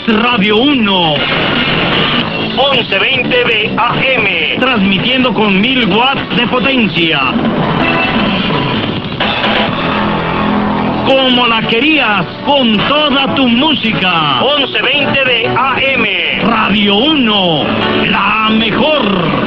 Radio 1. 1120 de AM. Transmitiendo con 1000 watts de potencia. Como la querías, con toda tu música. 1120 de AM. Radio 1, la mejor.